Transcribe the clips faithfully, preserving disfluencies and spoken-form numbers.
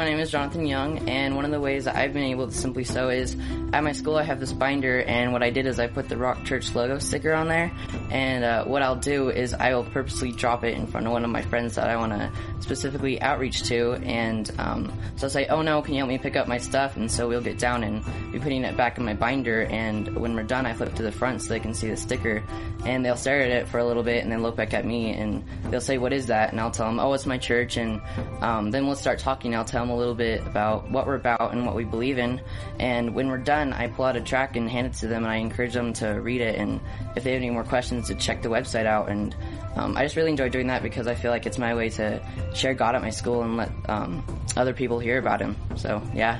my name is Jonathan Young, and one of the ways that I've been able to simply sow is at my school I have this binder, and what I did is I put the Rock Church logo sticker on there, and uh, what I'll do is I will purposely drop it in front of one of my friends that I want to specifically outreach to, and um, so I'll say, oh no, can you help me pick up my stuff? And so we'll get down and be putting it back in my binder, and when we're done I flip to the front so they can see the sticker, and they'll stare at it for a little bit and then look back at me, and they'll say, what is that? And I'll tell them, oh, it's my church, and um, then we'll start talking. I'll tell them a little bit about what we're about and what we believe in, and when we're done I pull out a tract and hand it to them, and I encourage them to read it, and if they have any more questions to check the website out. And um, I just really enjoy doing that because I feel like it's my way to share God at my school and let um, other people hear about him. So yeah.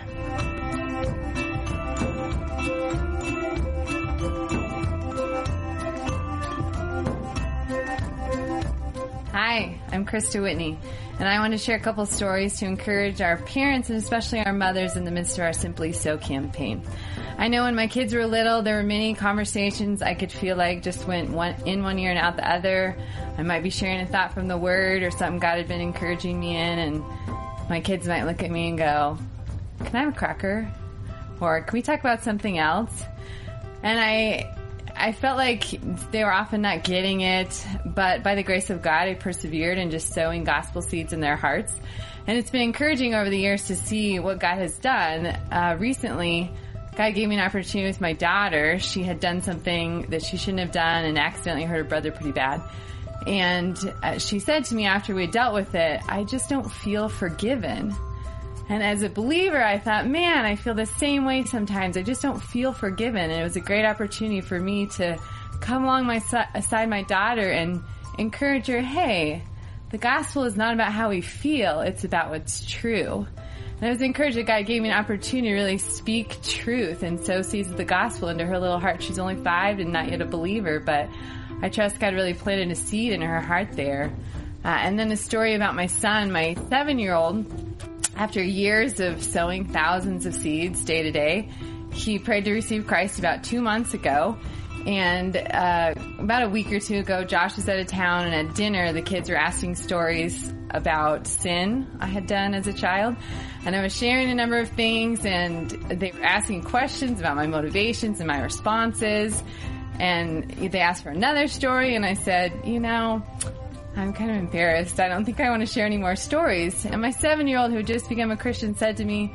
Hi, I'm Krista Whitney, and I want to share a couple stories to encourage our parents and especially our mothers in the midst of our Simply So campaign. I know when my kids were little, there were many conversations I could feel like just went one in one ear and out the other. I might be sharing a thought from the Word or something God had been encouraging me in, and my kids might look at me and go, can I have a cracker? Or can we talk about something else? And I... I felt like they were often not getting it, but by the grace of God, I persevered in just sowing gospel seeds in their hearts. And it's been encouraging over the years to see what God has done. Uh, recently, God gave me an opportunity with my daughter. She had done something that she shouldn't have done and accidentally hurt her brother pretty bad. And uh, she said to me after we had dealt with it, I just don't feel forgiven. And as a believer, I thought, man, I feel the same way sometimes. I just don't feel forgiven. And it was a great opportunity for me to come along my aside my daughter and encourage her, hey, the gospel is not about how we feel. It's about what's true. And I was encouraged that God gave me an opportunity to really speak truth and sow seeds of the gospel into her little heart. She's only five and not yet a believer, but I trust God really planted a seed in her heart there. Uh, and then a story about my son, my seven-year-old. After years of sowing thousands of seeds day to day, he prayed to receive Christ about two months ago. And uh, about a week or two ago, Josh was out of town, and at dinner, the kids were asking stories about sin I had done as a child. And I was sharing a number of things, and they were asking questions about my motivations and my responses. And they asked for another story, and I said, you know, I'm kind of embarrassed. I don't think I want to share any more stories. And my seven-year-old who had just become a Christian said to me,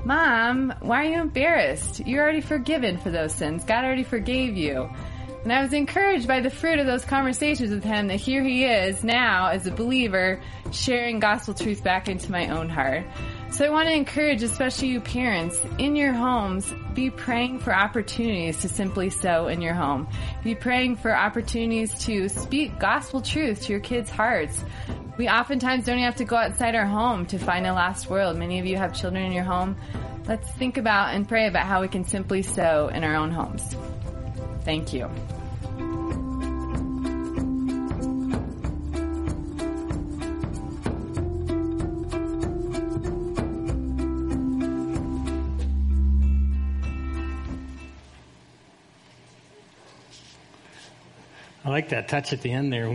Mom, why are you embarrassed? You're already forgiven for those sins. God already forgave you. And I was encouraged by the fruit of those conversations with him that here he is now as a believer sharing gospel truth back into my own heart. So I want to encourage, especially you parents, in your homes, be praying for opportunities to simply sow in your home. Be praying for opportunities to speak gospel truth to your kids' hearts. We oftentimes don't have to go outside our home to find a lost world. Many of you have children in your home. Let's think about and pray about how we can simply sow in our own homes. Thank you. I like that touch at the end there.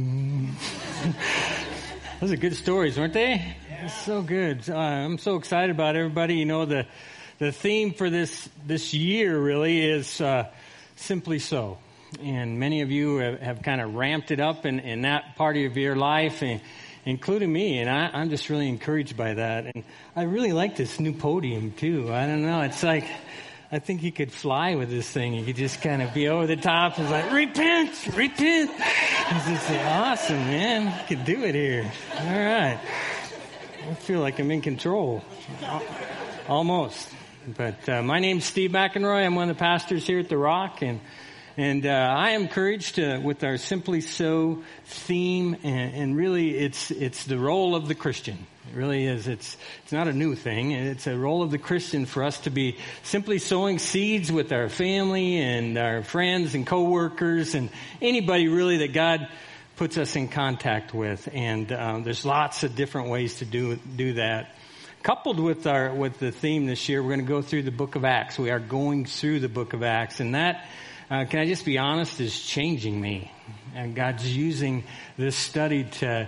Those are good stories, weren't they? Yeah. So good. Uh, I'm so excited about everybody. You know, the the theme for this this year really is uh, Simply So. And many of you have, have kind of ramped it up in, in that part of your life, and, including me. And I, I'm just really encouraged by that. And I really like this new podium, too. I don't know. It's like... I think he could fly with this thing. He could just kind of be over the top and like, repent, repent. It's just awesome, man. He could do it here. All right. I feel like I'm in control. Almost. But uh, my name's Steve McEnroy. I'm one of the pastors here at The Rock. And and uh, I am encouraged uh, with our Simply So theme. And, and really, it's it's the role of the Christian. It really is. It's it's not a new thing. It's a role of the Christian for us to be simply sowing seeds with our family and our friends and coworkers and anybody really that God puts us in contact with. And um, there's lots of different ways to do do that. Coupled with our with the theme this year, we're going to go through the book of Acts. We are going through the book of Acts, and that, uh, can I just be honest, is changing me. And God's using this study to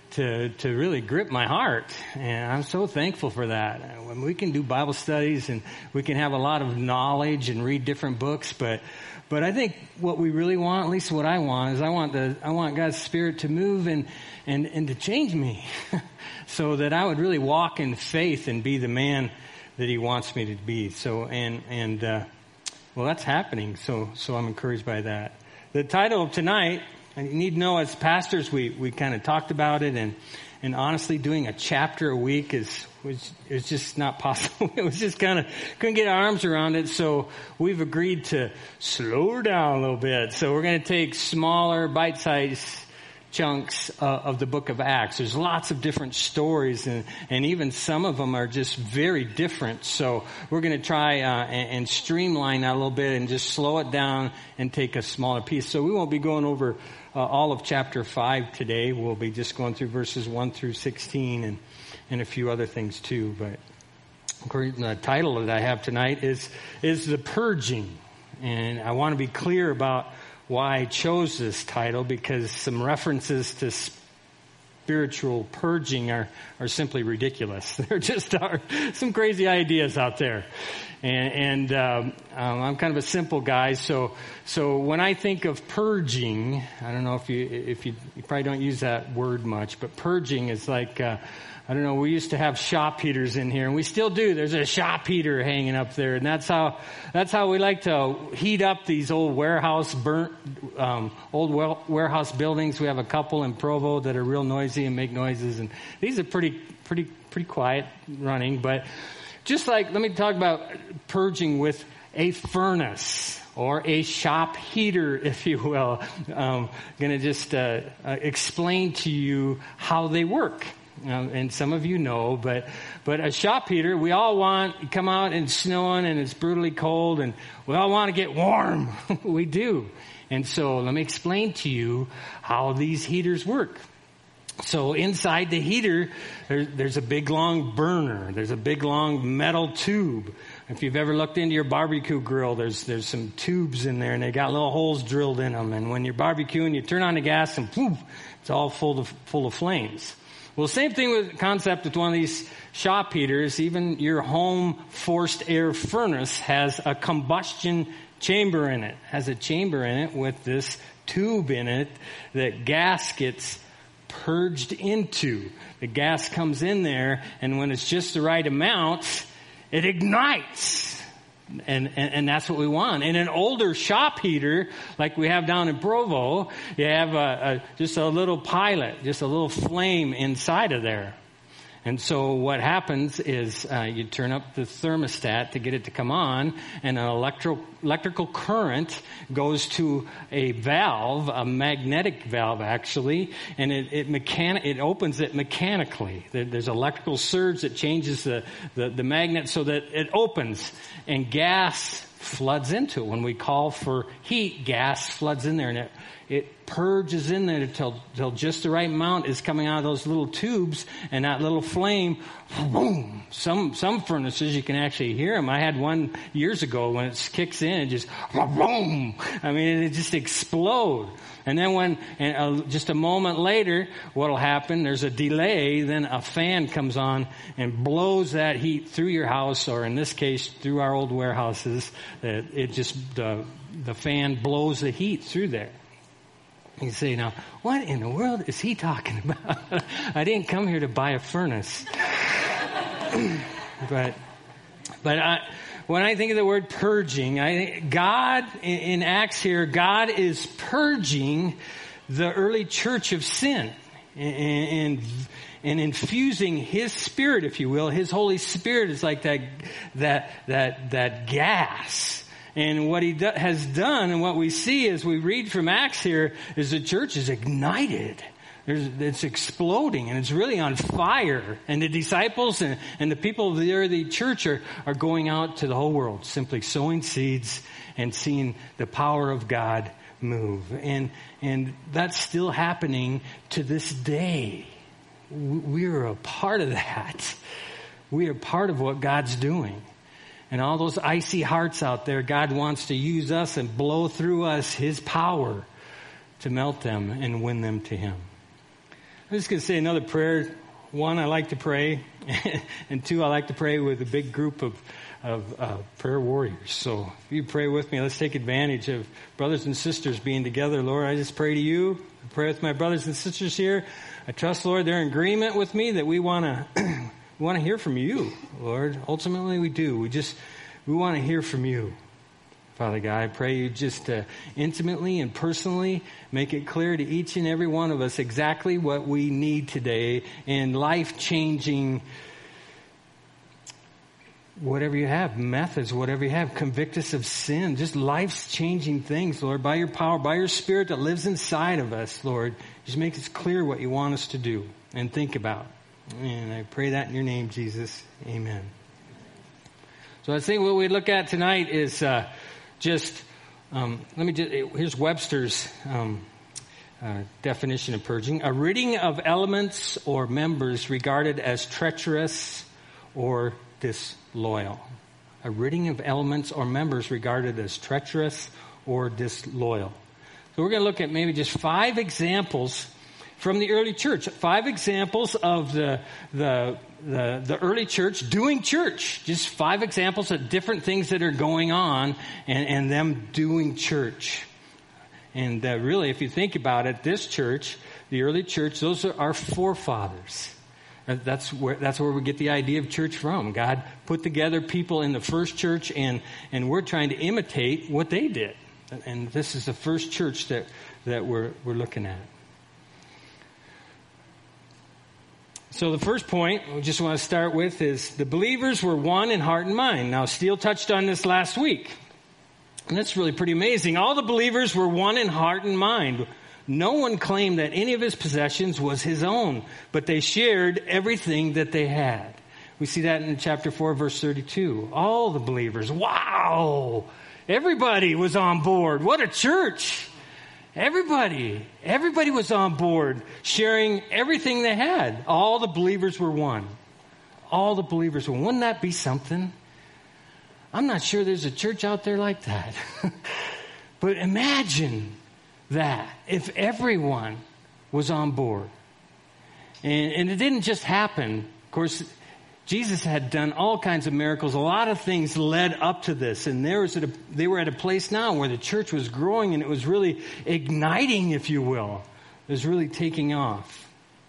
to to really grip my heart, and I'm so thankful for that. When we can do Bible studies and we can have a lot of knowledge and read different books, but but I think what we really want, at least what I want, is I want the I want God's Spirit to move and and and to change me, so that I would really walk in faith and be the man that He wants me to be. So and and uh, well, that's happening. So so I'm encouraged by that. The title of tonight. And you need to know, as pastors, we, we kind of talked about it, and, and honestly, doing a chapter a week is was it was just not possible. It was just kind of couldn't get our arms around it. So we've agreed to slow down a little bit. So we're going to take smaller, bite-sized chunks uh, of the book of Acts. There's lots of different stories, and, and even some of them are just very different. So we're going to try uh, and, and streamline that a little bit and just slow it down and take a smaller piece. So we won't be going over uh, all of chapter five today. We'll be just going through verses one through sixteen and, and a few other things too. But the title that I have tonight is, is The Purging. And I want to be clear about why I chose this title, because some references to spiritual purging are, are simply ridiculous. There just are some crazy ideas out there. And, and um, um, I'm kind of a simple guy, so so when I think of purging, I don't know if you if you, you probably don't use that word much, but purging is like uh, I don't know. We used to have shop heaters in here, and we still do. There's a shop heater hanging up there, and that's how that's how we like to heat up these old warehouse burnt um, old warehouse buildings. We have a couple in Provo that are real noisy and make noises, and these are pretty pretty pretty quiet running, but. Just like, let me talk about purging with a furnace or a shop heater, if you will. I'm going to just uh, uh, explain to you how they work. Um, and some of you know, but but a shop heater, we all want, you come out and it's snowing and it's brutally cold and we all want to get warm. We do. And so let me explain to you how these heaters work. So inside the heater, there's, there's a big long burner. There's a big long metal tube. If you've ever looked into your barbecue grill, there's there's some tubes in there, and they got little holes drilled in them. And when you're barbecuing, you turn on the gas, and poof, it's all full of full of flames. Well, same thing with concept with one of these shop heaters. Even your home forced air furnace has a combustion chamber in it. Has a chamber in it with this tube in it that gas gets purged into. The gas comes in there, and when it's just the right amount, it ignites. And, and, and that's what we want. In an older shop heater, like we have down in Provo, you have a, a, just a little pilot, just a little flame inside of there. And so what happens is uh, you turn up the thermostat to get it to come on, and an electro, electrical current goes to a valve, a magnetic valve actually, and it it, mechani- it opens it mechanically. There's electrical surge that changes the, the, the magnet so that it opens, and gas floods into it. When we call for heat, gas floods in there, and it It purges in there until, until just the right amount is coming out of those little tubes, and that little flame, boom. Some some furnaces you can actually hear them. I had one years ago when it kicks in, it just boom. I mean, it just explode. And then when and uh, just a moment later, what'll happen? There's a delay. Then a fan comes on and blows that heat through your house, or in this case, through our old warehouses. That it just the the fan blows the heat through there. You say, now, what in the world is he talking about? I didn't come here to buy a furnace. but, but I, when I think of the word purging, I God, in, in Acts here, God is purging the early church of sin and, and, and infusing His Spirit, if you will. His Holy Spirit is like that, that, that, that gas. And what He do, has done, and what we see as we read from Acts here, is the church is ignited. There's, it's exploding, and it's really on fire. And the disciples and, and the people of the early church are, are going out to the whole world, simply sowing seeds and seeing the power of God move. And, and that's still happening to this day. We are a part of that. We are part of what God's doing. And all those icy hearts out there, God wants to use us and blow through us His power to melt them and win them to Him. I'm just going to say another prayer. One, I like to pray, and two, I like to pray with a big group of of uh, prayer warriors. So if you pray with me, let's take advantage of brothers and sisters being together. Lord, I just pray to you. I pray with my brothers and sisters here. I trust, Lord, they're in agreement with me that we want to we want to hear from you, Lord. Ultimately, we do. We just we want to hear from you. Father God, I pray you just uh, intimately and personally make it clear to each and every one of us exactly what we need today in life-changing whatever you have, methods, whatever you have, convict us of sin, just life-changing things, Lord, by your power, by your Spirit that lives inside of us, Lord. Just make it clear what you want us to do and think about. And I pray that in your name, Jesus. Amen. So I think what we look at tonight is uh, just, um, let me just, here's Webster's um, uh, definition of purging. A ridding of elements or members regarded as treacherous or disloyal. A ridding of elements or members regarded as treacherous or disloyal. So we're going to look at maybe just five examples from the early church. Five examples of the the the, the early church doing church. Just five examples of different things that are going on and, and them doing church. And uh, really, if you think about it, this church, the early church, those are our forefathers. That's where that's where we get the idea of church from. God put together people in the first church, and, and we're trying to imitate what they did. And this is the first church that, that we're we're looking at. So the first point we just want to start with is the believers were one in heart and mind. Now, Steele touched on this last week, and that's really pretty amazing. All the believers were one in heart and mind. No one claimed that any of his possessions was his own, but they shared everything that they had. We see that in chapter four, verse thirty-two. All the believers, wow! Everybody was on board. What a church! Everybody, everybody was on board, sharing everything they had. All the believers were one. All the believers were one. Wouldn't that be something? I'm not sure there's a church out there like that. But imagine that if everyone was on board. And, and it didn't just happen. Of course, Jesus had done all kinds of miracles. A lot of things led up to this. And there was at a, they were at a place now where the church was growing, and it was really igniting, if you will. It was really taking off.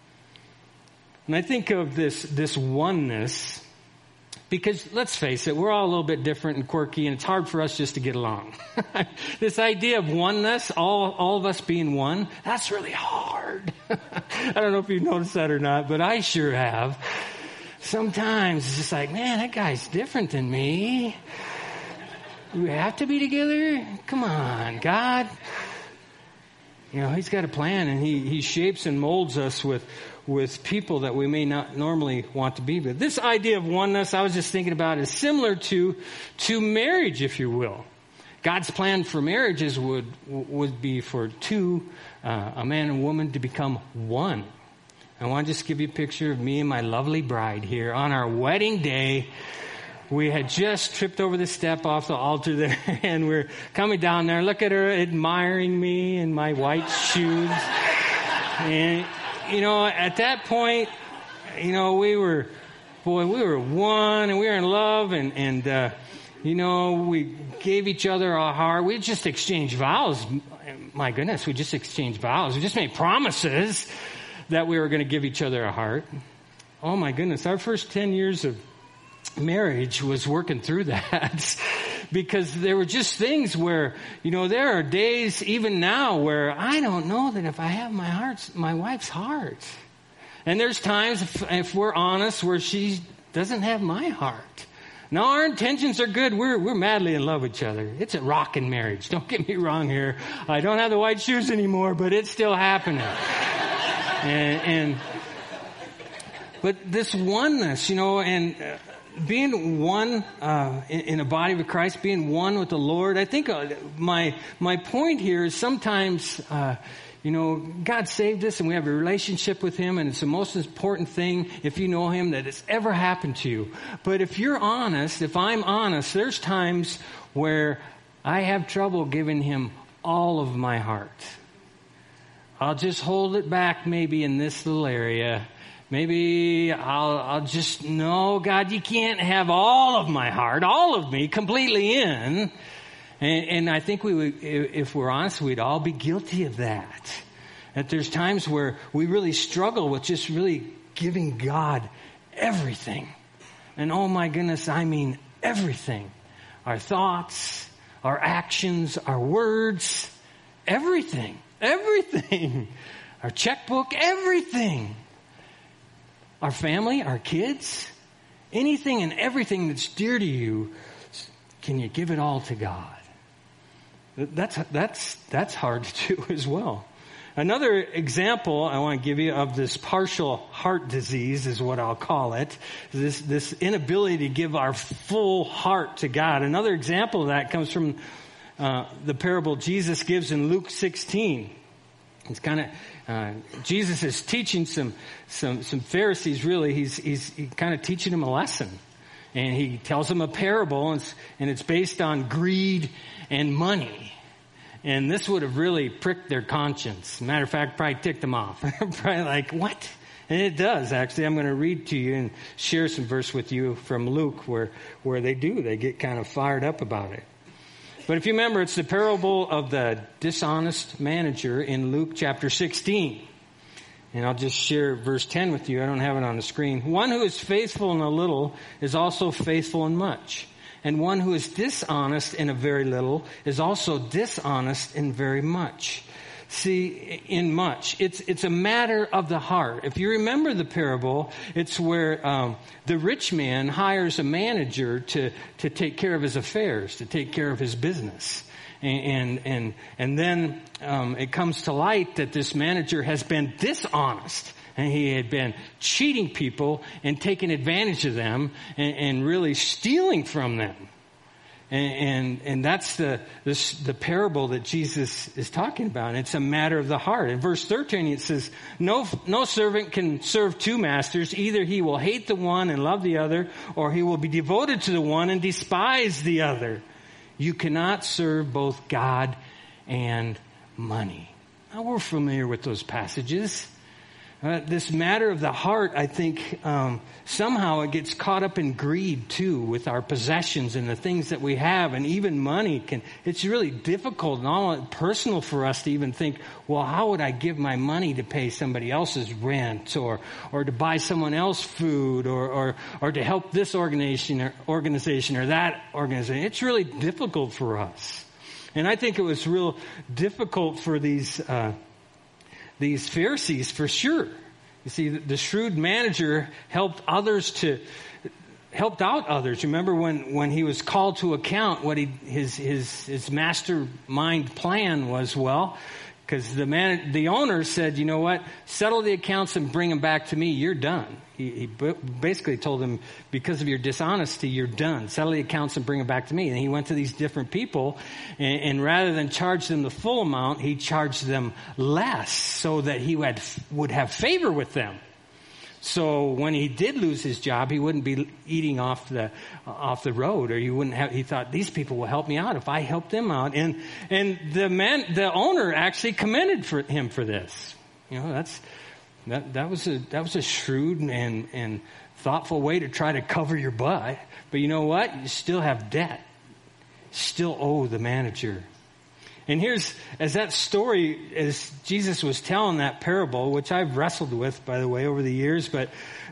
And I think of this, this oneness, because let's face it, we're all a little bit different and quirky, and it's hard for us just to get along. This idea of oneness, all, all of us being one, that's really hard. I don't know if you've noticed that or not, but I sure have. Sometimes it's just like, man, that guy's different than me. We have to be together? Come on, God. You know, he's got a plan, and he, he shapes and molds us with with people that we may not normally want to be with. This idea of oneness, I was just thinking about, is similar to to marriage, if you will. God's plan for marriages would would be for two, uh, a man and woman, to become one. I want to just give you a picture of me and my lovely bride here. On our wedding day, we had just tripped over the step off the altar there, and we're coming down there. Look at her admiring me in my white shoes. And you know, at that point, you know, we were, boy, we were one, and we were in love, and, and uh, you know, we gave each other our heart. We just exchanged vows. My goodness, we just exchanged vows. We just made promises that we were going to give each other a heart. Oh, my goodness, our first ten years of marriage was working through that. Because there were just things where, you know, there are days even now where I don't know that if I have my heart, my wife's heart. And there's times, if, if we're honest, where she doesn't have my heart. Now, our intentions are good. We're we're madly in love with each other. It's a rockin' marriage. Don't get me wrong here. I don't have the white shoes anymore, but it's still happening. and, and but this oneness, you know, and Uh, being one uh, in, in a body of Christ, being one with the Lord, I think uh, my my point here is sometimes, uh, you know, God saved us and we have a relationship with Him, and it's the most important thing, if you know Him, that has ever happened to you. But if you're honest, if I'm honest, there's times where I have trouble giving Him all of my heart. I'll just hold it back maybe in this little area. Maybe I'll, I'll just, no, God, you can't have all of my heart, all of me completely in. And, and I think we would, if we're honest, we'd all be guilty of that. That there's times where we really struggle with just really giving God everything. And oh my goodness, I mean everything. Our thoughts, our actions, our words, everything, everything. Our checkbook, everything. Our family, our kids, anything and everything that's dear to you, can you give it all to God? That's, that's, that's hard to do as well. Another example I want to give you of this partial heart disease is what I'll call it. This, this inability to give our full heart to God. Another example of that comes from uh, the parable Jesus gives in Luke sixteen. It's kind of, uh, Jesus is teaching some, some, some Pharisees really. He's, he's, he's kind of teaching them a lesson. And he tells them a parable, and it's, and it's based on greed and money. And this would have really pricked their conscience. Matter of fact, probably ticked them off. Probably like, what? And it does, actually. I'm going to read to you and share some verse with you from Luke where, where they do. They get kind of fired up about it. But if you remember, it's the parable of the dishonest manager in Luke chapter sixteen. And I'll just share verse ten with you. I don't have it on the screen. One who is faithful in a little is also faithful in much. And one who is dishonest in a very little is also dishonest in very much. See, in much. It's it's a matter of the heart. If you remember the parable, it's where um, the rich man hires a manager to, to take care of his affairs, to take care of his business. And and and, and then um, it comes to light that this manager has been dishonest. And he had been cheating people and taking advantage of them and, and really stealing from them. And, and, and that's the, this, the parable that Jesus is talking about. And it's a matter of the heart. In verse thirteen, it says, no, no servant can serve two masters. Either he will hate the one and love the other, or he will be devoted to the one and despise the other. You cannot serve both God and money. Now, we're familiar with those passages. Uh, this matter of the heart, I think, um, somehow it gets caught up in greed too, with our possessions and the things that we have, and even money can. It's really difficult and all personal for us to even think, well, how would I give my money to pay somebody else's rent, or or to buy someone else food, or or or to help this organization or organization or that organization? It's really difficult for us, and I think it was real difficult for these. Uh, These Pharisees, for sure. You see, the shrewd manager helped others to, helped out others. Remember when, when he was called to account, what he, his, his, his mastermind plan was, well, because the man, the owner said, you know what, settle the accounts and bring them back to me. You're done. He, he basically told him, because of your dishonesty, you're done. Settle the accounts and bring them back to me. And he went to these different people, and, and rather than charge them the full amount, he charged them less so that he would, would have favor with them. So when he did lose his job, he wouldn't be eating off the off the road, or he wouldn't have. He thought, these people will help me out if I help them out. And and the man, the owner, actually commended for him for this. You know, that's that that was a that was a shrewd and and thoughtful way to try to cover your butt. But you know what? You still have debt. Still owe the manager. And here's, as that story, as Jesus was telling that parable, which I've wrestled with, by the way, over the years, but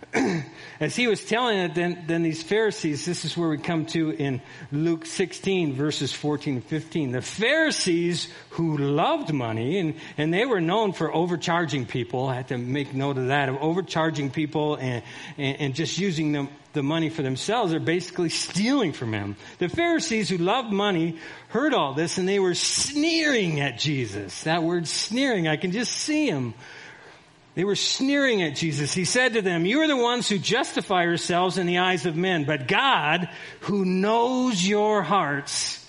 as he was telling it, then, then these Pharisees, this is where we come to in Luke sixteen, verses fourteen and fifteen. The Pharisees who loved money, and, and they were known for overcharging people. I had to make note of that, of overcharging people and, and, and just using them, the money for themselves. They're basically stealing from him. The Pharisees who loved money heard all this, and they were sneering at Jesus. That word sneering, I can just see him. They were sneering at Jesus. He said to them, you are the ones who justify yourselves in the eyes of men, but God, who knows your hearts,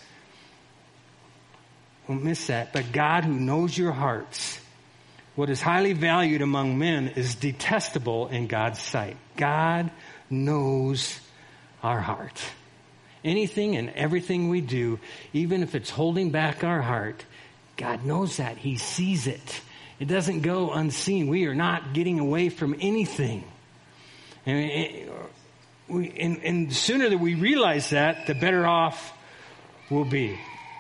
don't miss that, but God who knows your hearts, what is highly valued among men is detestable in God's sight. God knows our heart. Anything and everything we do, even if it's holding back our heart, God knows that. He sees it. It doesn't go unseen. We are not getting away from anything. And, it, we, and, and the sooner that we realize that, the better off we'll be.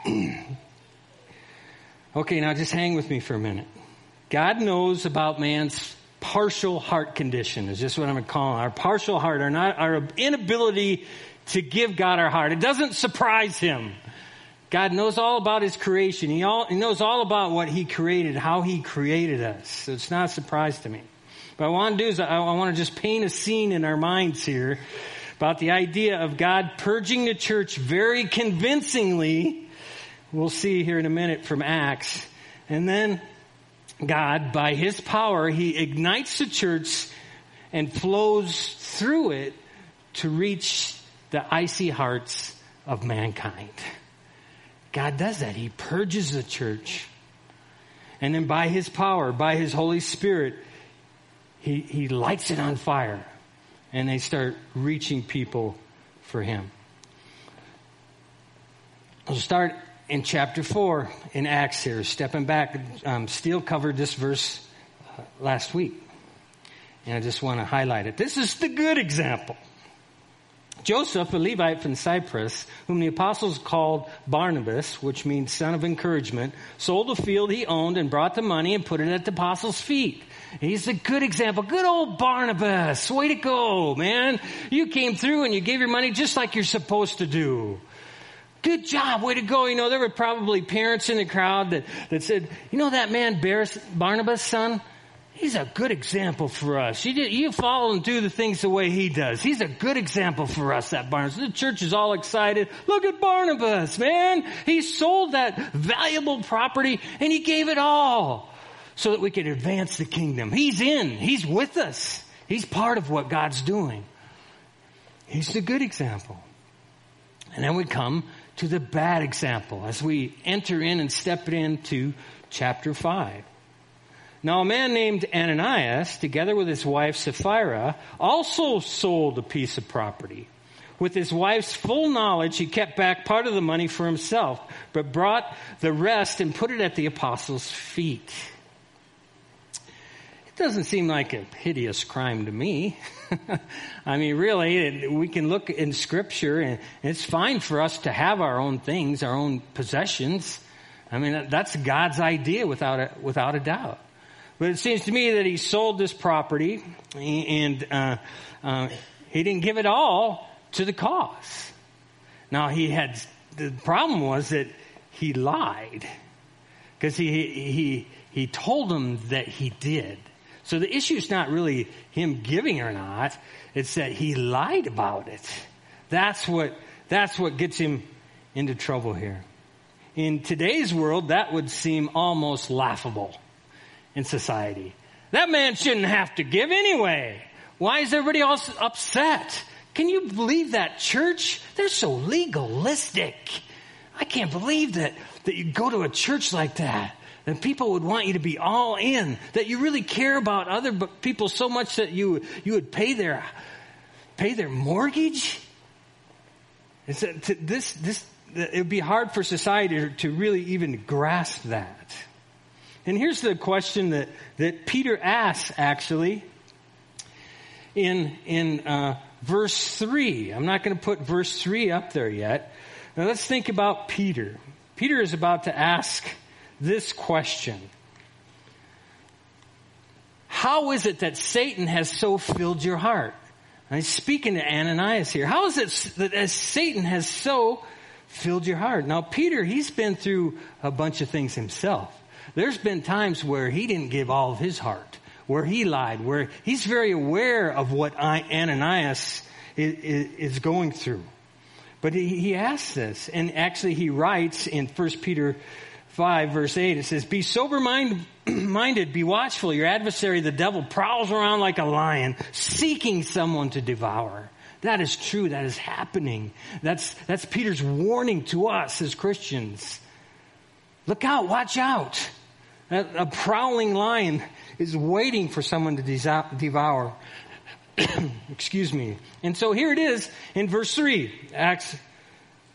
Okay, now just hang with me for a minute. God knows about man's partial heart condition, is just what I'm going to call it. Our partial heart, our, not, our inability to give God our heart. It doesn't surprise him. God knows all about his creation. He, all, he knows all about what he created, how he created us. So it's not a surprise to me. What I want to do is I, I want to just paint a scene in our minds here about the idea of God purging the church very convincingly. We'll see here in a minute from Acts. And then God, by his power, he ignites the church and flows through it to reach the icy hearts of mankind. God does that. He purges the church. And then by his power, by his Holy Spirit, he, he lights it on fire. And they start reaching people for him. We'll start in chapter four in Acts here. Stepping back, um, Steele covered this verse uh, last week. And I just want to highlight it. This is the good example. Joseph, a Levite from Cyprus, whom the apostles called Barnabas, which means son of encouragement, sold a field he owned and brought the money and put it at the apostles' feet. He's a good example. Good old Barnabas. Way to go, man. You came through and you gave your money just like you're supposed to do. Good job. Way to go. You know, there were probably parents in the crowd that, that said, you know that man Barnabas' son? He's a good example for us. You, you follow and do the things the way he does. He's a good example for us, that Barnabas. The church is all excited. Look at Barnabas, man. He sold that valuable property and he gave it all so that we could advance the kingdom. He's in. He's with us. He's part of what God's doing. He's the good example. And then we come to the bad example as we enter in and step into chapter five. Now a man named Ananias, together with his wife Sapphira, also sold a piece of property. With his wife's full knowledge, he kept back part of the money for himself, but brought the rest and put it at the apostles' feet. It doesn't seem like a hideous crime to me. I mean, really, we can look in Scripture, and it's fine for us to have our own things, our own possessions. I mean, that's God's idea without a, without a doubt. But it seems to me that he sold this property and uh, uh, he didn't give it all to the cause. Now he had, the problem was that he lied because he, he, he told them that he did. So the issue is not really him giving or not. It's that he lied about it. That's what, that's what gets him into trouble here. In today's world, that would seem almost laughable. In society. That man shouldn't have to give anyway. Why is everybody else upset? Can you believe that church? They're so legalistic. I can't believe that, that you go to a church like that and people would want you to be all in, that you really care about other people so much that you, you would pay their, pay their mortgage. It's a, to, this, this, it would be hard for society to really even grasp that. And here's the question that, that Peter asks, actually, in, in uh, verse three. I'm not going to put verse three up there yet. Now let's think about Peter. Peter is about to ask this question. How is it that Satan has so filled your heart? And he's speaking to Ananias here. How is it that as Satan has so filled your heart? Now, Peter, he's been through a bunch of things himself. There's been times where he didn't give all of his heart, where he lied, where he's very aware of what Ananias is going through. But he asks this, and actually he writes in First Peter five, verse eight, it says, be sober-minded, be watchful. Your adversary, the devil, prowls around like a lion, seeking someone to devour. That is true. That is happening. That's, that's Peter's warning to us as Christians. Look out, watch out. A prowling lion is waiting for someone to devour. Excuse me. And so here it is in verse three, Acts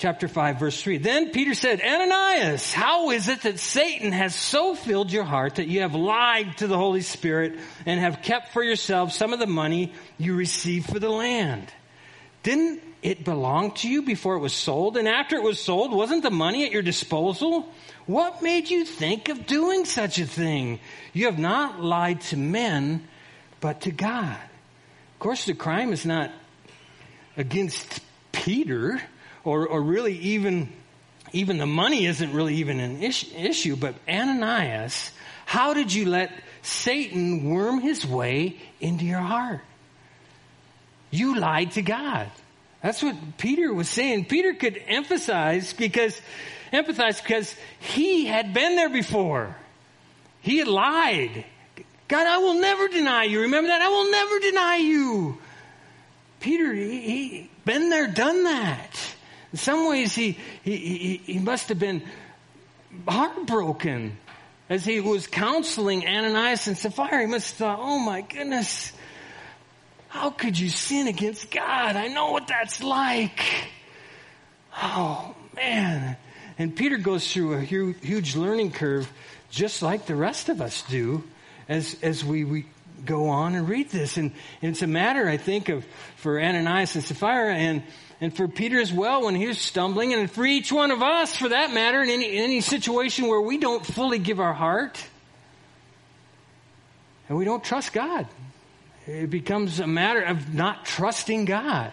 chapter five, verse three. Then Peter said, Ananias, how is it that Satan has so filled your heart that you have lied to the Holy Spirit and have kept for yourself some of the money you received for the land? Didn't it belong to you before it was sold? And after it was sold, wasn't the money at your disposal? What made you think of doing such a thing? You have not lied to men, but to God. Of course, the crime is not against Peter, or, or really even, even the money isn't really even an is- issue, but Ananias, how did you let Satan worm his way into your heart? You lied to God. That's what Peter was saying. Peter could emphasize because, empathize because he had been there before. He had lied. God, I will never deny you. Remember that? I will never deny you. Peter, he, he been there, done that. In some ways, he, he, he, he must have been heartbroken as he was counseling Ananias and Sapphira. He must have thought, oh my goodness, how could you sin against God? I know what that's like. Oh man. And Peter goes through a huge learning curve just like the rest of us do as, as we, we go on and read this. And, and it's a matter, I think, of for Ananias and Sapphira and, and for Peter as well when he was stumbling, and for each one of us, for that matter, in any, in any situation where we don't fully give our heart and we don't trust God. It becomes a matter of not trusting God.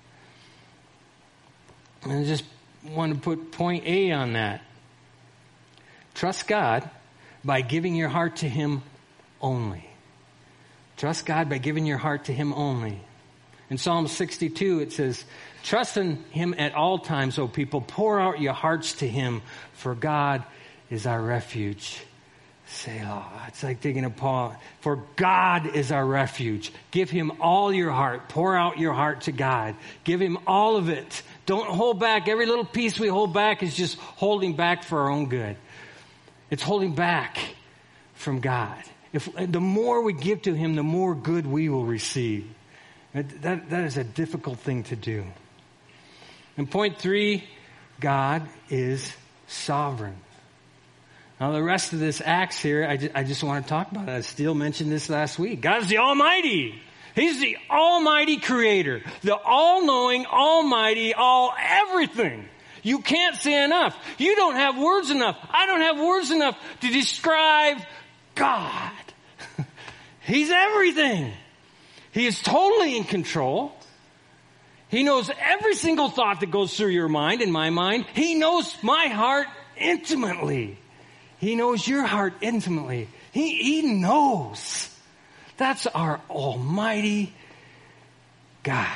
And I just want to put point A on that. Trust God by giving your heart to Him only. Trust God by giving your heart to Him only. In Psalm sixty-two, it says, trust in Him at all times, O people. Pour out your hearts to Him, for God is our refuge. Selah. It's like taking a pause. For God is our refuge. Give Him all your heart. Pour out your heart to God. Give Him all of it. Don't hold back. Every little piece we hold back is just holding back for our own good. It's holding back from God. If the more we give to Him, the more good we will receive. That, that is a difficult thing to do. And point three, God is sovereign. Now, the rest of this Acts here, I just, I just want to talk about it. Steele mentioned this last week. God's the Almighty. He's the Almighty Creator. The all-knowing, Almighty, all everything. You can't say enough. You don't have words enough. I don't have words enough to describe God. He's everything. He is totally in control. He knows every single thought that goes through your mind and my mind. He knows my heart intimately. He knows your heart intimately. He, he knows. That's our Almighty God.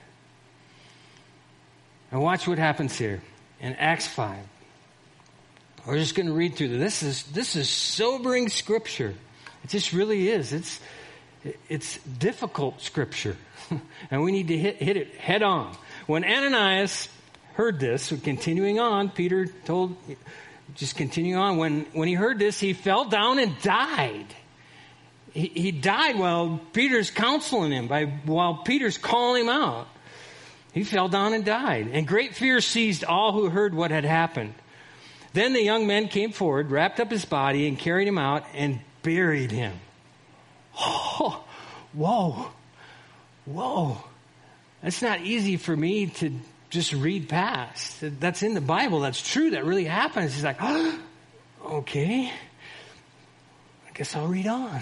And watch what happens here in Acts five. We're just going to read through this. This is, this is sobering scripture. It just really is. It's, it's difficult scripture. And we need to hit, hit it head on. When Ananias heard this, so continuing on, Peter told... Just continuing on, when, when he heard this, he fell down and died. He, he died while Peter's counseling him, by, while Peter's calling him out. He fell down and died. And great fear seized all who heard what had happened. Then the young men came forward, wrapped up his body, and carried him out and buried him. Oh, whoa, whoa. That's not easy for me to just read past. That's in the Bible. That's true. That really happens. He's like, oh, okay. I guess I'll read on.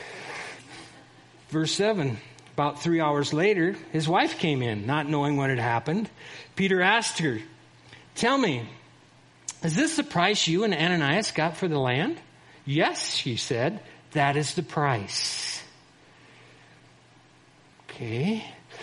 Verse seven. About three hours later, his wife came in, not knowing what had happened. Peter asked her, tell me, is this the price you and Ananias got for the land? Yes, she said. That is the price. Okay.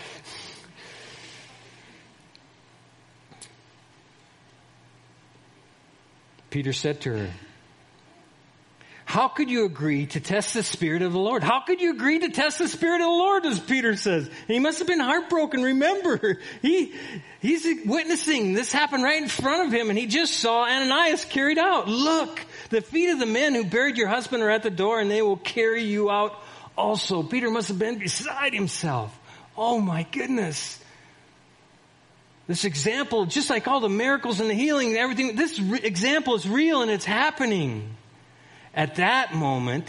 Peter said to her, how could you agree to test the Spirit of the Lord? How could you agree to test the Spirit of the Lord, as Peter says? And he must have been heartbroken. Remember, he he's witnessing this happen right in front of him, and he just saw Ananias carried out. Look, the feet of the men who buried your husband are at the door, and they will carry you out also. Peter must have been beside himself. Oh my goodness. This example, just like all the miracles and the healing and everything, this re- example is real and it's happening. At that moment,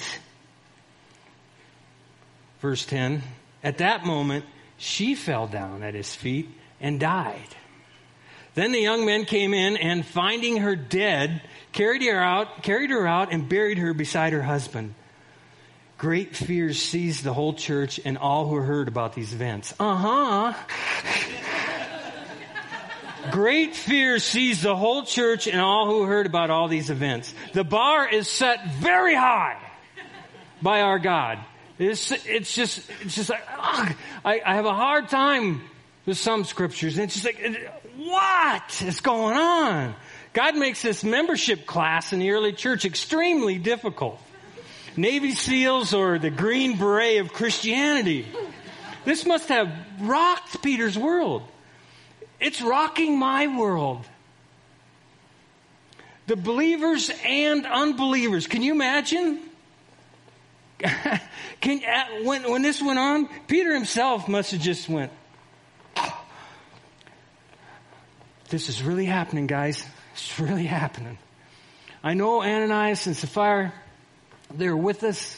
verse ten, at that moment, she fell down at his feet and died. Then the young men came in and finding her dead, carried her out, carried her out and buried her beside her husband. Great fear seized the whole church and all who heard about these events. Uh-huh. Great fear seized the whole church and all who heard about all these events. The bar is set very high by our God. It's, it's just, it's just like, ugh, I, I have a hard time with some scriptures. And it's just like, what is going on? God makes this membership class in the early church extremely difficult. Navy SEALs or the Green Beret of Christianity. This must have rocked Peter's world. It's rocking my world. The believers and unbelievers. Can you imagine? Can when when this went on, Peter himself must have just went, oh, this is really happening, guys. It's really happening. I know Ananias and Sapphira, they're with us.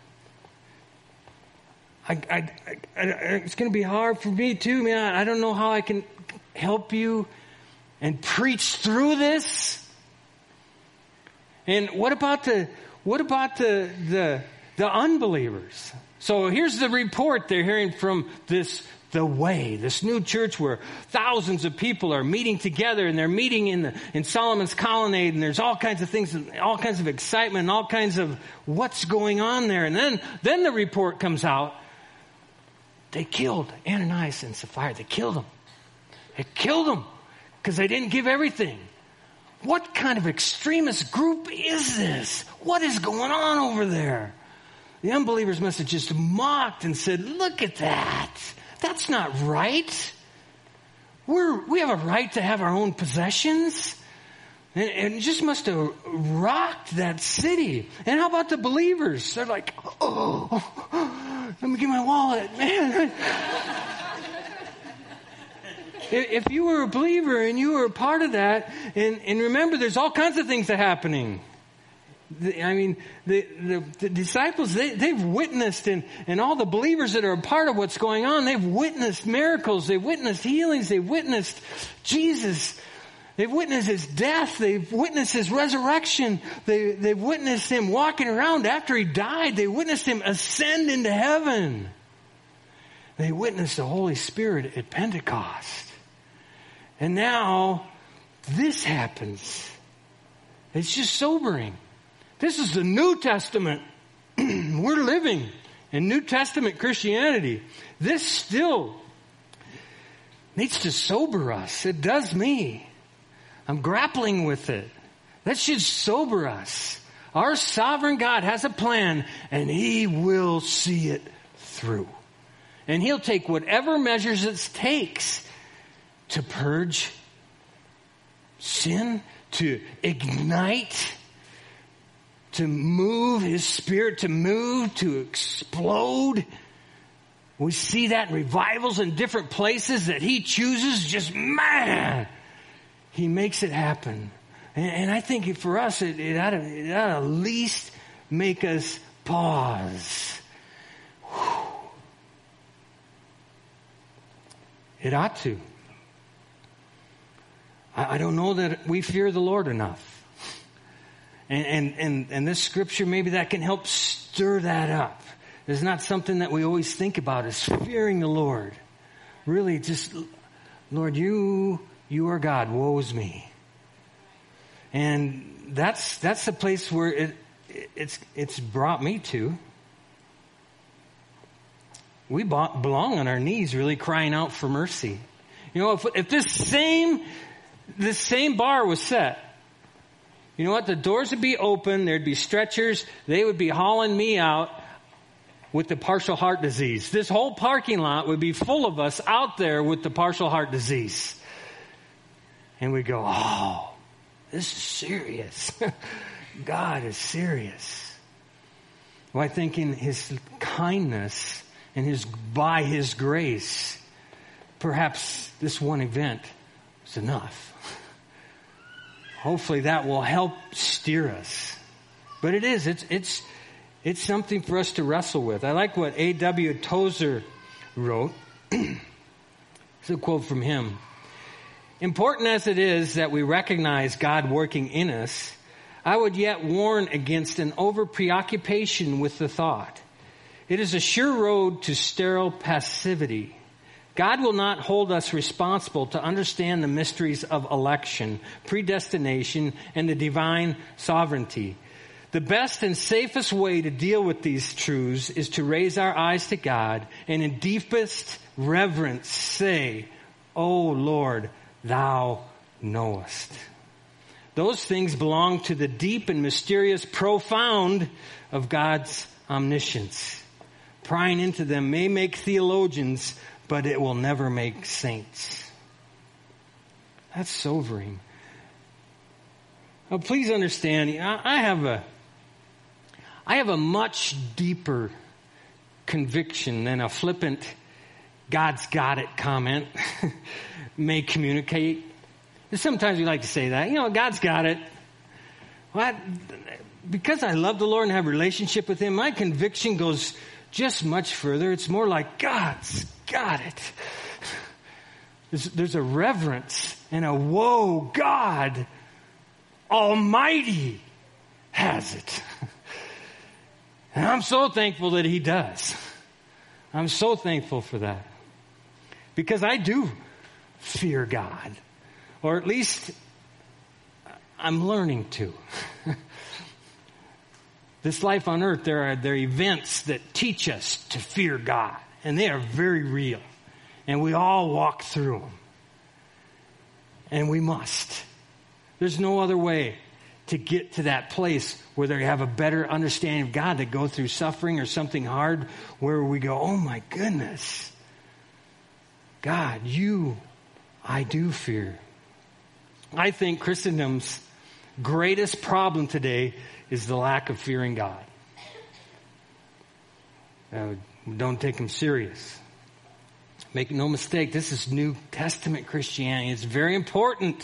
I, I, I, I, it's going to be hard for me too, man. I don't know how I can help you and preach through this. And what about the what about the the the unbelievers? So here's the report they're hearing from this the way, this new church where thousands of people are meeting together, and they're meeting in the in Solomon's colonnade, and there's all kinds of things, all kinds of excitement, and all kinds of what's going on there. And then then the report comes out. They killed Ananias and Sapphira. They killed them. They killed them because they didn't give everything. What kind of extremist group is this? What is going on over there? The unbelievers must have just mocked and said, look at that. That's not right. We're, we have a right to have our own possessions. And, and it just must have rocked that city. And how about the believers? They're like, oh, let me get my wallet, man. If you were a believer and you were a part of that, and, and remember, there's all kinds of things that are happening. The, I mean, the, the, the disciples, they, they've witnessed, and, and all the believers that are a part of what's going on, they've witnessed miracles, they've witnessed healings, they've witnessed Jesus, they've witnessed His death, they've witnessed His resurrection, they, they've witnessed Him walking around after He died, they witnessed Him ascend into heaven. They witnessed the Holy Spirit at Pentecost. And now, this happens. It's just sobering. This is the New Testament. We're living in New Testament Christianity. This still needs to sober us. It does me. I'm grappling with it. That should sober us. Our sovereign God has a plan, and He will see it through. And He'll take whatever measures it takes to purge sin, to ignite, to move His Spirit, to move, to explode. We see that in revivals in different places that He chooses. Just, man, He makes it happen. And, and I think for us, it, it, ought to, it ought to at least make us pause. Whew. It ought to. I don't know that we fear the Lord enough. And, and, and, and this scripture, maybe that can help stir that up. It's not something that we always think about as fearing the Lord. Really just, Lord, you, you are God, woe is me. And that's, that's the place where it, it's, it's brought me to. We belong on our knees really crying out for mercy. You know, if, if this same, this same bar was set, you know what? The doors would be open. There'd be stretchers. They would be hauling me out with the partial heart disease. This whole parking lot would be full of us out there with the partial heart disease. And we'd go, oh, this is serious. God is serious. Well, I think in His kindness and His, by His grace, perhaps this one event is enough. Hopefully that will help steer us. But it is, it's, it's, it's something for us to wrestle with. I like what A W Tozer wrote. It's a quote from him. Important as it is that we recognize God working in us, I would yet warn against an over-preoccupation with the thought. It is a sure road to sterile passivity. God will not hold us responsible to understand the mysteries of election, predestination, and the divine sovereignty. The best and safest way to deal with these truths is to raise our eyes to God and in deepest reverence say, "O Lord, thou knowest." Those things belong to the deep and mysterious profound of God's omniscience. Prying into them may make theologians, but it will never make saints. That's sobering. Now, please understand, I have a, I have a much deeper conviction than a flippant "God's got it" comment may communicate. Sometimes we like to say that, you know, God's got it. Well, I, because I love the Lord and have a relationship with Him, my conviction goes just much further. It's more like God's got it. There's, there's a reverence and a whoa, God Almighty has it. And I'm so thankful that He does. I'm so thankful for that. Because I do fear God. Or at least I'm learning to. This life on earth, there are, there are events that teach us to fear God. And they are very real. And we all walk through them. And we must. There's no other way to get to that place where they have a better understanding of God, to go through suffering or something hard where we go, "Oh my goodness. God, you, I do fear." I think Christendom's greatest problem today is the lack of fearing God. Uh, don't take Him serious. Make no mistake, this is New Testament Christianity. It's very important.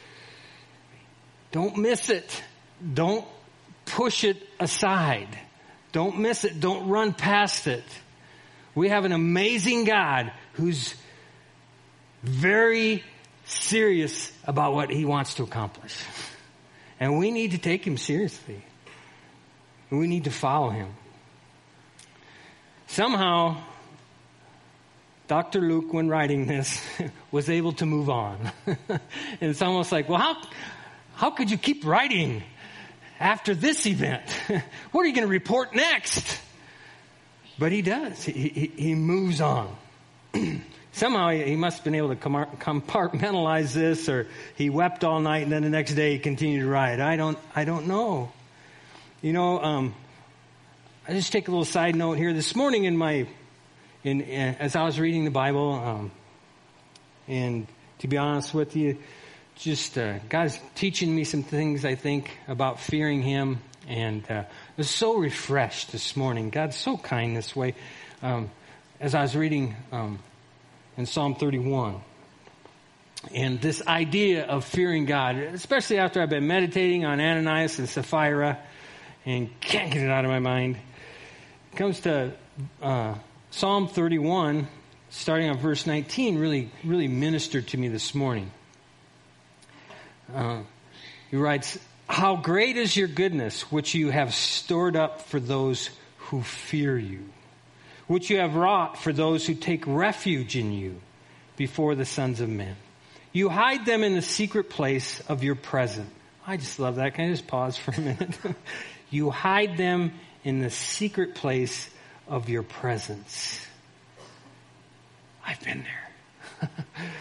Don't miss it. Don't push it aside. Don't miss it. Don't run past it. We have an amazing God who's very serious about what He wants to accomplish. And we need to take Him seriously. We need to follow Him. Somehow, Doctor Luke, when writing this, was able to move on. And it's almost like, well, how, how could you keep writing after this event? What are you going to report next? But he does. He, he, he moves on. Somehow he must have been able to compartmentalize this, or he wept all night and then the next day he continued to write. I don't, I don't know. You know, um, I just take a little side note here. This morning in my, in, in as I was reading the Bible, um, and to be honest with you, just uh, God's teaching me some things, I think, about fearing Him, and uh, I was so refreshed this morning. God's so kind this way. Um, as I was reading um, in Psalm thirty-one, and this idea of fearing God, especially after I've been meditating on Ananias and Sapphira, and can't get it out of my mind. It comes to uh, Psalm thirty-one, starting on verse nineteen, really, really ministered to me this morning. Uh, he writes, "How great is your goodness, which you have stored up for those who fear you, which you have wrought for those who take refuge in you before the sons of men. You hide them in the secret place of your presence." I just love that. Can I just pause for a minute? You hide them in the secret place of your presence. I've been there.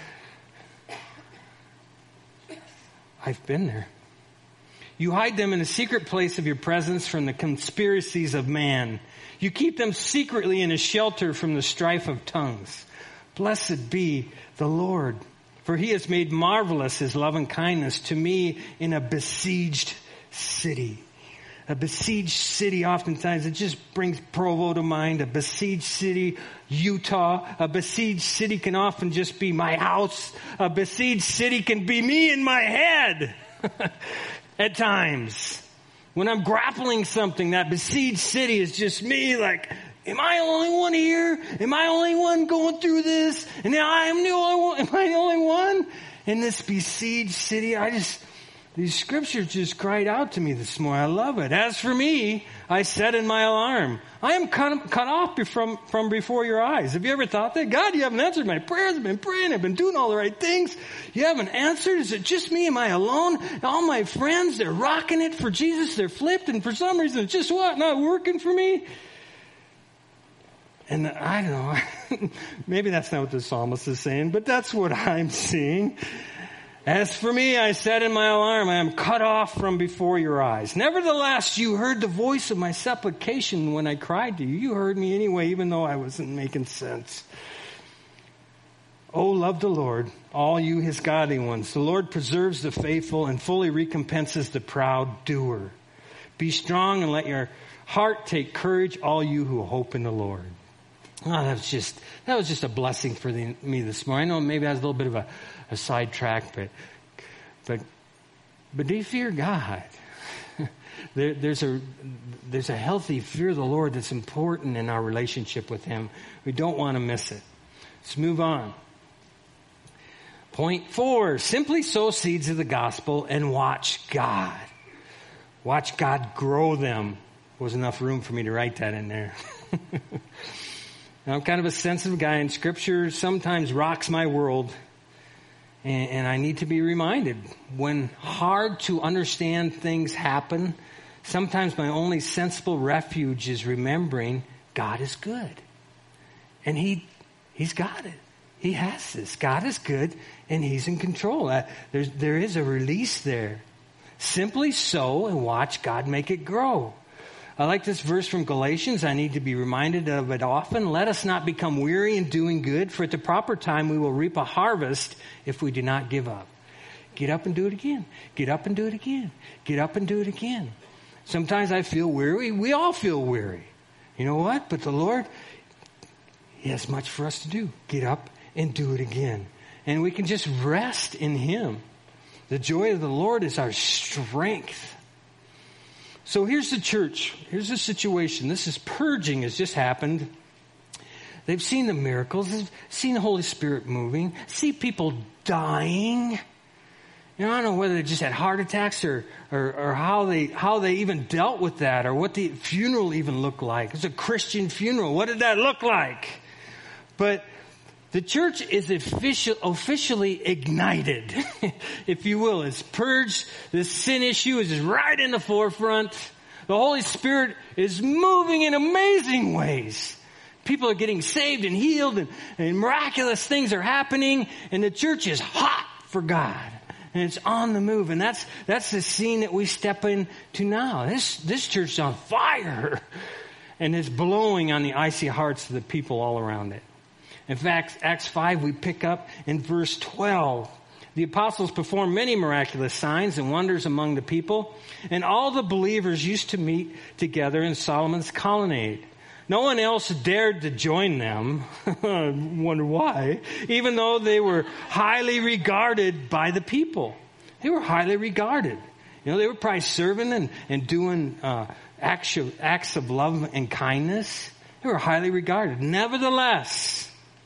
I've been there. You hide them in the secret place of your presence from the conspiracies of man. You keep them secretly in a shelter from the strife of tongues. Blessed be the Lord, for He has made marvelous His love and kindness to me in a besieged city. A besieged city, oftentimes, it just brings Provo to mind. A besieged city, Utah. A besieged city can often just be my house. A besieged city can be me in my head at times. When I'm grappling something, that besieged city is just me, like, am I the only one here? Am I the only one going through this? And I am the only one. Am I the only one in this besieged city? I just... These scriptures just cried out to me this morning. I love it. As for me, I said in my alarm, I am cut, cut off from, from before your eyes. Have you ever thought that? God, you haven't answered my prayers. I've been praying. I've been doing all the right things. You haven't answered. Is it just me? Am I alone? All my friends, they're rocking it for Jesus. They're flipped. And for some reason, it's just what? Not working for me? And I don't know. Maybe that's not what the psalmist is saying, but that's what I'm seeing. As for me, I said in my alarm, I am cut off from before your eyes. Nevertheless, you heard the voice of my supplication when I cried to you. You heard me anyway, even though I wasn't making sense. Oh, love the Lord, all you his godly ones. The Lord preserves the faithful and fully recompenses the proud doer. Be strong and let your heart take courage, all you who hope in the Lord. Oh, that was just, that was just a blessing for the, me this morning. I know maybe I was a little bit of a, a sidetrack, but, but, but do you fear God? there, there's a, there's a healthy fear of the Lord that's important in our relationship with him. We don't want to miss it. Let's move on. Point four, simply sow seeds of the gospel and watch God. Watch God grow them. There wasn't enough room for me to write that in there. Now, I'm kind of a sensitive guy, and Scripture sometimes rocks my world. And, and I need to be reminded, when hard to understand things happen, sometimes my only sensible refuge is remembering God is good. And he, He's got it. He has this. God is good, and He's in control. Uh, there's, there is a release there. Simply sow and watch God make it grow. I like this verse from Galatians. I need to be reminded of it often. Let us not become weary in doing good, for at the proper time we will reap a harvest if we do not give up. Get up and do it again. Get up and do it again. Get up and do it again. Sometimes I feel weary. We all feel weary. You know what? But the Lord, He has much for us to do. Get up and do it again. And we can just rest in Him. The joy of the Lord is our strength. So here's the church. Here's the situation. This is purging has just happened. They've seen the miracles. They've seen the Holy Spirit moving. See people dying. You know, I don't know whether they just had heart attacks or, or, or how they how they even dealt with that, or what the funeral even looked like. It's a Christian funeral. What did that look like? But the church is official, officially ignited, if you will. It's purged. The sin issue is right in the forefront. The Holy Spirit is moving in amazing ways. People are getting saved and healed, and, and miraculous things are happening, and the church is hot for God. And it's on the move. And that's that's the scene that we step into now. This, this church is on fire, and it's blowing on the icy hearts of the people all around it. In fact, Acts five, we pick up in verse twelve. The apostles performed many miraculous signs and wonders among the people, and all the believers used to meet together in Solomon's colonnade. No one else dared to join them. I wonder why. Even though they were highly regarded by the people. They were highly regarded. You know, they were probably serving and, and doing uh, acts, of, acts of love and kindness. They were highly regarded. Nevertheless,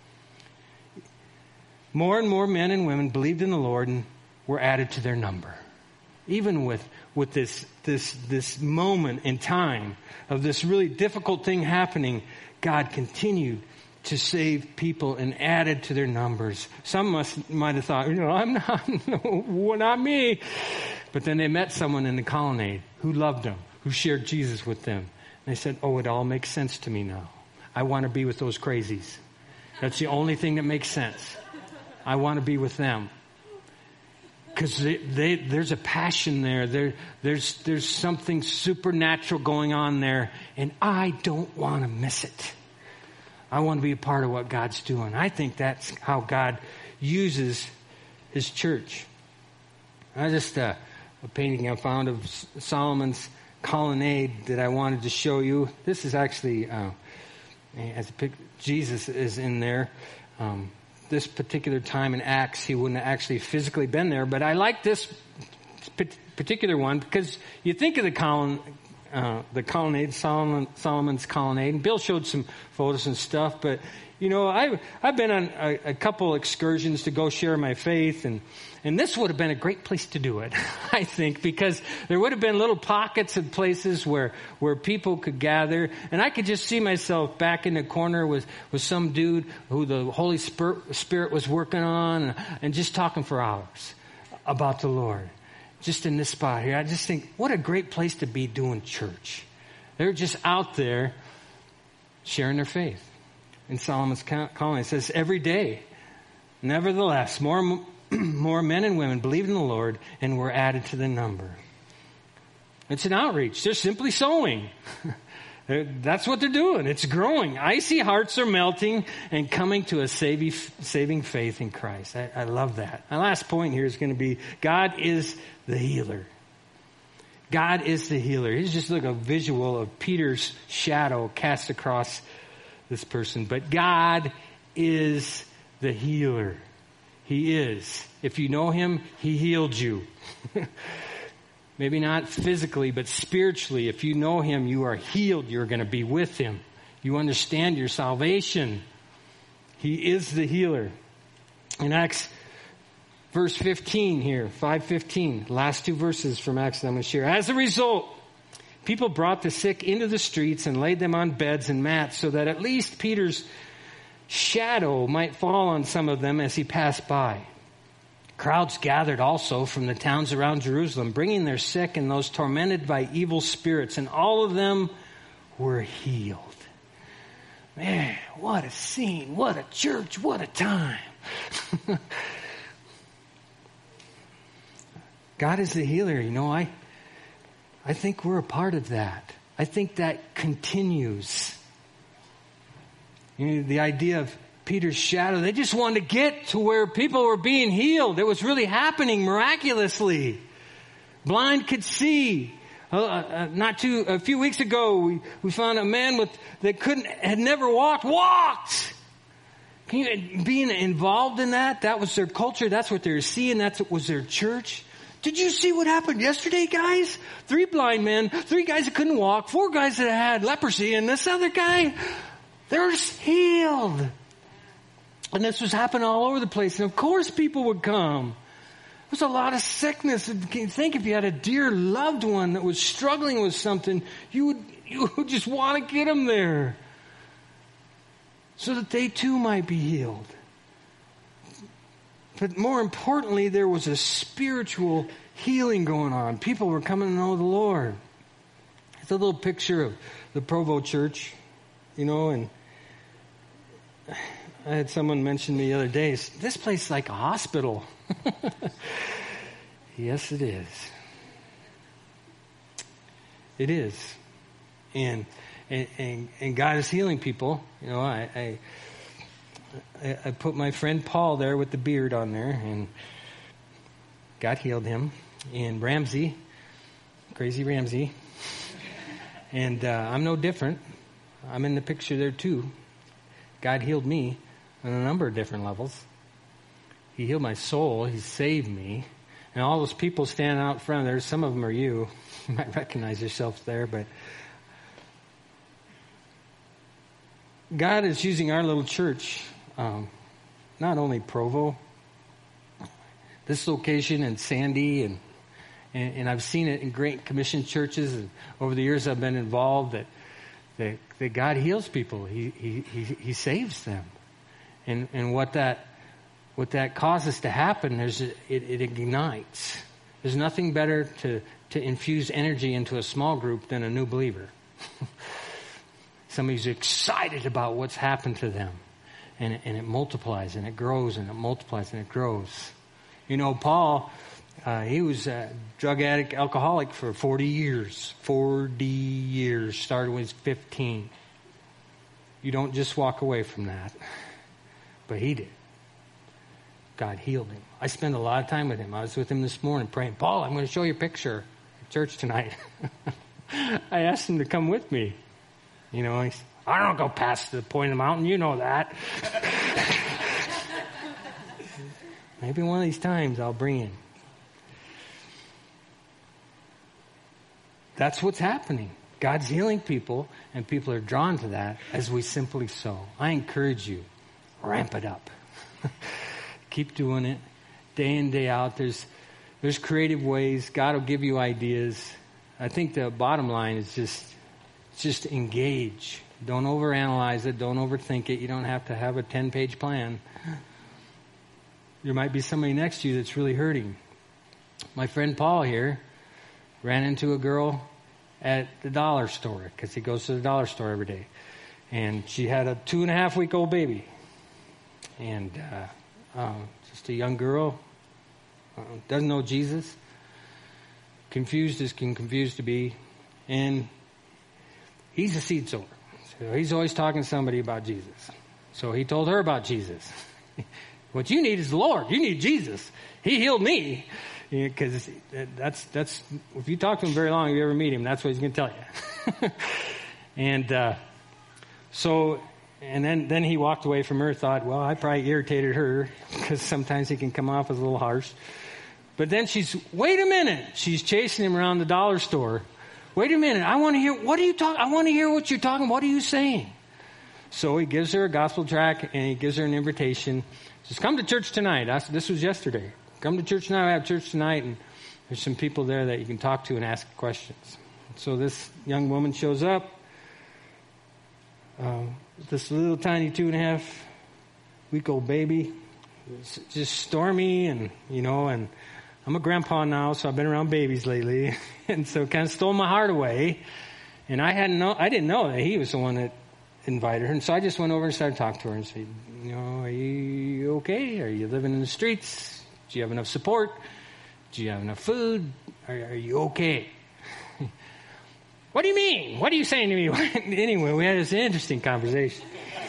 more and more men and women believed in the Lord and were added to their number. Even with, with this, this, this moment in time of this really difficult thing happening, God continued to save people and added to their numbers. Some must, might have thought, you know, I'm not, no, not me. But then they met someone in the colonnade who loved them, who shared Jesus with them. And they said, oh, it all makes sense to me now. I want to be with those crazies. That's the only thing that makes sense. I want to be with them. Because they, they, there's a passion there. there. There's there's something supernatural going on there. And I don't want to miss it. I want to be a part of what God's doing. I think that's how God uses His church. I just, uh, a painting I found of Solomon's colonnade that I wanted to show you. This is actually, uh, as a pic, Jesus is in there. Um, this particular time in Acts, he wouldn't have actually physically been there, but I like this particular one because you think of the colonnade, uh, the colonnade, Solomon, Solomon's colonnade, and Bill showed some photos and stuff, but you know, I've, I've been on a, a couple excursions to go share my faith, and, and this would have been a great place to do it, I think, because there would have been little pockets of places where, where people could gather, and I could just see myself back in the corner with, with some dude who the Holy Spirit, Spirit was working on, and, and just talking for hours about the Lord, just in this spot here. I just think, what a great place to be doing church. They're just out there sharing their faith. In Solomon's colony, it says, every day, nevertheless, more, more men and women believed in the Lord and were added to the number. It's an outreach. They're simply sowing. That's what they're doing. It's growing. Icy hearts are melting and coming to a saving, saving faith in Christ. I, I love that. My last point here is going to be, God is the healer. God is the healer. Here's just like a visual of Peter's shadow cast across this person. But God is the healer. He is. If you know him, he healed you. Maybe not physically, but spiritually. If you know him, you are healed. You're going to be with him. You understand your salvation. He is the healer. In Acts, verse fifteen here, five fifteen, last two verses from Acts that I'm going to share. As a result, people brought the sick into the streets and laid them on beds and mats so that at least Peter's shadow might fall on some of them as he passed by. Crowds gathered also from the towns around Jerusalem, bringing their sick and those tormented by evil spirits, and all of them were healed. Man, what a scene, what a church, what a time. God is the healer. You know, I I think we're a part of that. I think that continues. You know, the idea of Peter's shadow, they just wanted to get to where people were being healed. It was really happening miraculously. Blind could see. Uh, uh, not too, a few weeks ago, we, we found a man with that couldn't, had never walked, walked. Can you, being involved in that, that was their culture. That's what they were seeing. That's what was their church. Did you see what happened yesterday, guys? Three blind men, three guys that couldn't walk, four guys that had leprosy, and this other guy, they're healed. And this was happening all over the place. And of course people would come. There's a lot of sickness. Can you think if you had a dear loved one that was struggling with something, you would, you would just want to get them there so that they too might be healed. But more importantly, there was a spiritual healing going on. People were coming to know the Lord. It's a little picture of the Provo Church, you know, and I had someone mention me the other day, this place is like a hospital. Yes, it is. It is. And, and, and, and God is healing people. You know, I, I, I put my friend Paul there with the beard on there, and God healed him. And Ramsey, crazy Ramsey. And uh, I'm no different. I'm in the picture there too. God healed me on a number of different levels. He healed my soul. He saved me. And all those people standing out front there, some of them are you. You might recognize yourself there, but God is using our little church, um, not only Provo, this location and Sandy, and, and and I've seen it in Great Commission churches, and over the years I've been involved, that that, that God heals people. He he he, he saves them. And and what that what that causes to happen is it, it ignites. There's nothing better to, to infuse energy into a small group than a new believer. Somebody's excited about what's happened to them. And, and it multiplies and it grows and it multiplies and it grows. You know, Paul, uh, he was a drug addict, alcoholic for forty years. forty years. Started when he was fifteen. You don't just walk away from that. But he did. God healed him. I spent a lot of time with him. I was with him this morning praying, Paul, I'm going to show you a picture at church tonight. I asked him to come with me. You know, he's, I don't go past the point of the mountain. You know that. Maybe one of these times I'll bring him. That's what's happening. God's healing people, and people are drawn to that as we simply sow. I encourage you, ramp it up. Keep doing it day in, day out. There's there's creative ways. God will give you ideas. I think the bottom line is just just engage. Don't overanalyze it. Don't overthink it. You don't have to have a ten-page plan. There might be somebody next to you that's really hurting. My friend Paul here ran into a girl at the dollar store because he goes to the dollar store every day. And she had a two and a half week old baby. And uh, uh, just a young girl, uh, doesn't know Jesus, confused as can confused to be. And he's a seed sower. So he's always talking to somebody about Jesus. So he told her about Jesus. What you need is the Lord. You need Jesus. He healed me. Because that's, that's, if you talk to him very long, if you ever meet him, that's what he's going to tell you. and, uh, so, and then, then he walked away from her, thought, well, I probably irritated her because sometimes he can come off as a little harsh. But then she's, wait a minute. She's chasing him around the dollar store. Wait a minute. I want to hear, what are you talking? I want to hear what you're talking. What are you saying? So he gives her a gospel tract and he gives her an invitation. Says, come to church tonight. I, this was yesterday. Come to church tonight. I have church tonight, and there's some people there that you can talk to and ask questions. So this young woman shows up. Uh, this little tiny two and a half week old baby. It's just stormy, and you know, and I'm a grandpa now, so I've been around babies lately, and so it kind of stole my heart away. And I hadn't know, I didn't know that he was the one that invited her, and so I just went over and started talking to her and said, you know, are you okay? Are you living in the streets? Do you have enough support? Do you have enough food? Are, are you okay? What do you mean? What are you saying to me? Anyway, we had this interesting conversation.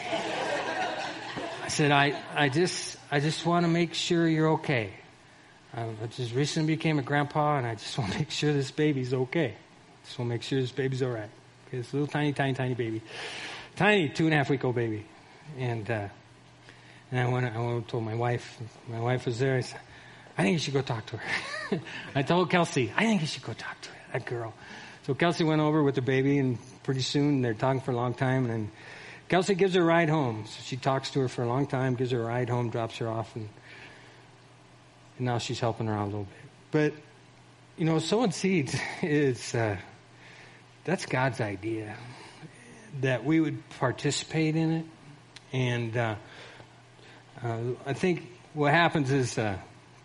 I said, I, I just, I just want to make sure you're okay. I just recently became a grandpa, and I just want to make sure this baby's okay. Just want to make sure this baby's all right. Okay, this little tiny, tiny, tiny baby, tiny two and a half week old baby, and uh, and I went, I went and told my wife. My wife was there. I said, I think you should go talk to her. I told Kelsey, I think you should go talk to her, that girl. So Kelsey went over with the baby, and pretty soon they're talking for a long time. And then Kelsey gives her a ride home. So she talks to her for a long time, gives her a ride home, drops her off, and, and now she's helping her out a little bit. But, you know, sowing seeds is, uh, that's God's idea, that we would participate in it. And uh, uh, I think what happens is, uh,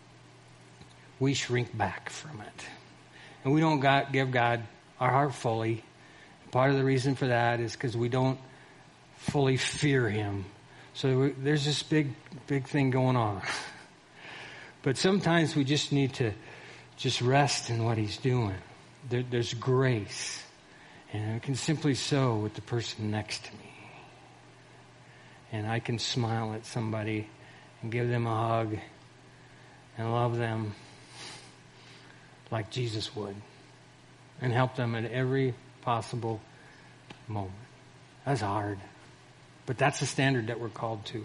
we shrink back from it. And we don't got, give God our heart fully. Part of the reason for that is because we don't fully fear him. So we, there's this big, big thing going on. But sometimes we just need to just rest in what he's doing. There, there's grace. And I can simply sow with the person next to me. And I can smile at somebody and give them a hug and love them like Jesus would, and help them at every possible moment. That's hard, but that's the standard that we're called to.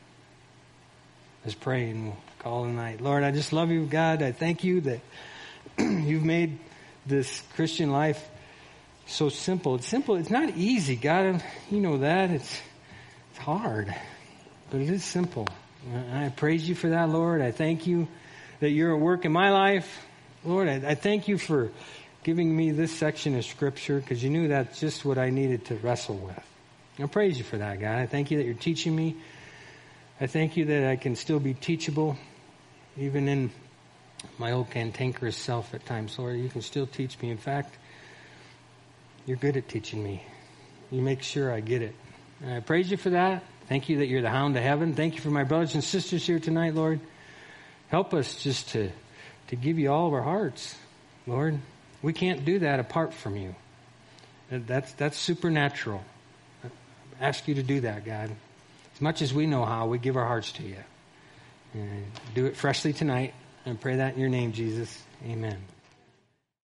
Let's pray and we'll call it a night. Lord, I just love you, God. I thank you that you've made this Christian life so simple. It's simple. It's not easy, God. You know that. It's, it's hard, but it is simple. And I praise you for that, Lord. I thank you that you're at work in my life. Lord, I, I thank you for giving me this section of Scripture because you knew that's just what I needed to wrestle with. I praise you for that, God. I thank you that you're teaching me. I thank you that I can still be teachable, even in my old cantankerous self at times. Lord, you can still teach me. In fact, you're good at teaching me. You make sure I get it. And I praise you for that. Thank you that you're the hound of heaven. Thank you for my brothers and sisters here tonight, Lord. Help us just to to give you all of our hearts, Lord. We can't do that apart from you. That's that's supernatural. I ask you to do that, God. As much as we know how, we give our hearts to you. And do it freshly tonight, and pray that in your name, Jesus. Amen.